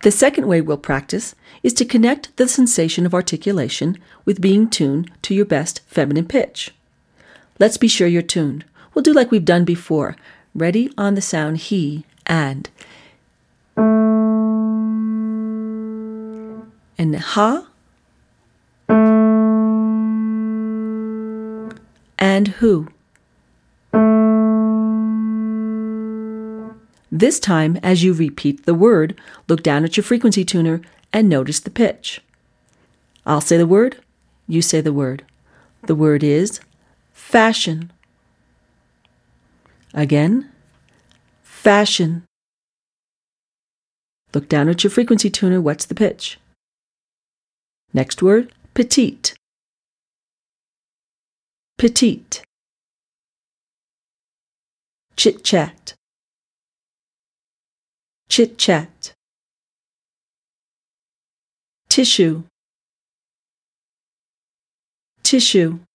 The second way we'll practice is to connect the sensation of articulation with being tuned to your best feminine pitch. Let's be sure you're tuned. We'll do like we've done before. Ready on the sound he and. And ha. And who. This time, as you repeat the word, look down at your frequency tuner and notice the pitch. I'll say the word, you say the word. The word is fashion. Again, fashion. Look down at your frequency tuner, what's the pitch? Next word, petite. Petite. Chit-chat. Chit-chat. Tissue. Tissue.